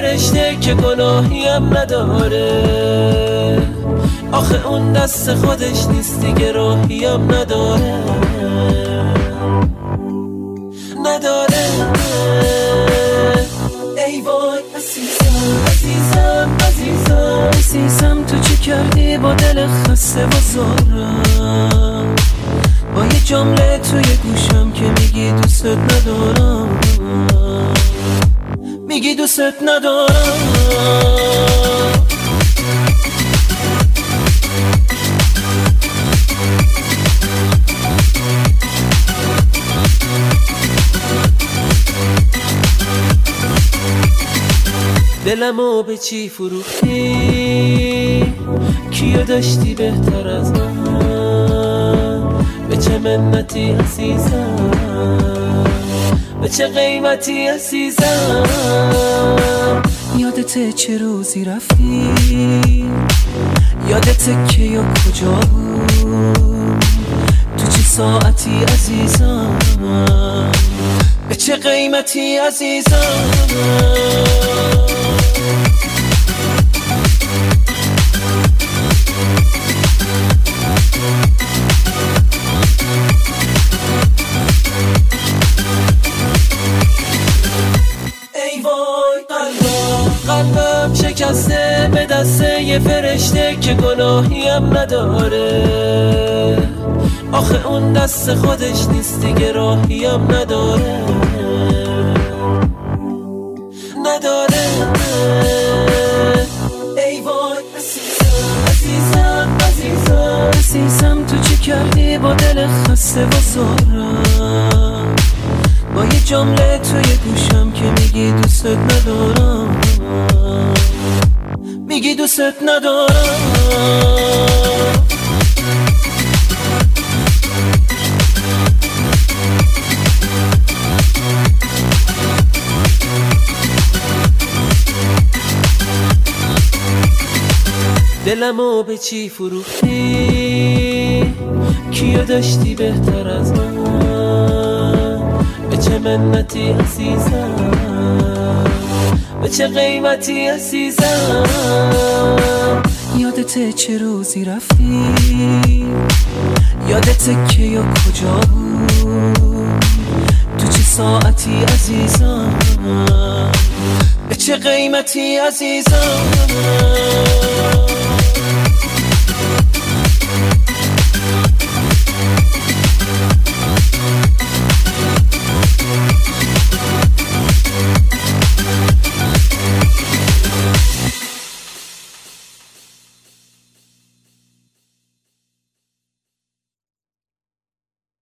فرشته که گناهیم نداره. آخه اون دست خودش نیست دیگه، راهیم نداره. ای وای عزیزم تو چی کردی با دل خسته و زارم؟ با یه جمله توی گوشم که میگی دوست ندارم، میگی دوست ندارم. دلمو به چی فروختی؟ کیو داشتی بهتر از من؟ به چه منتی عزیزم؟ به چه قیمتی عزیزم؟ یادته چه روزی رفتی؟ یادته که یا کجا بود؟ تو چه ساعتی عزیزم؟ به چه قیمتی عزیزم؟ قلبم شکسته به دست یه فرشته که گناهیم نداره. آخه اون دست خودش نیست دیگه، راهیم نداره. ای وای عزیزم تو چی کردی با دل خسته و زارم؟ با یه جمله توی گوشم که میگی دوست ندارم، میگی دوست ندارم. دلمو به چی فروختی؟ کیو داشتی بهتر از من؟ به چه منتی عزیزم؟ به چه قیمتی عزیزم؟ یادته چه روزی رفتی؟ یادته که یا کجا بود؟ تو چه ساعتی عزیزم؟ به چه قیمتی عزیزم؟